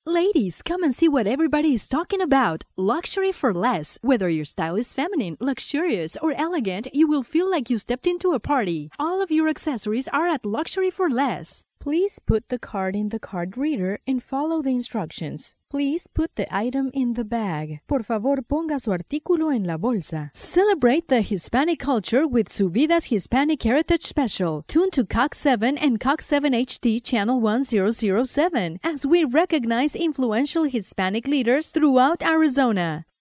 Ladies, come and see what everybody is talking about. Luxury for less. Whether your style is feminine, luxurious, or elegant, you will feel like you stepped into a party. All of your accessories are at Luxury for Less. Please put the card in the card reader and follow the instructions. Please put the item in the bag. Por favor, ponga su artículo en la bolsa. Celebrate the Hispanic culture with Suvida's Hispanic Heritage Special. Tune to Cox 7 and Cox 7 HD Channel 1007 as we recognize influential Hispanic leaders throughout Arizona.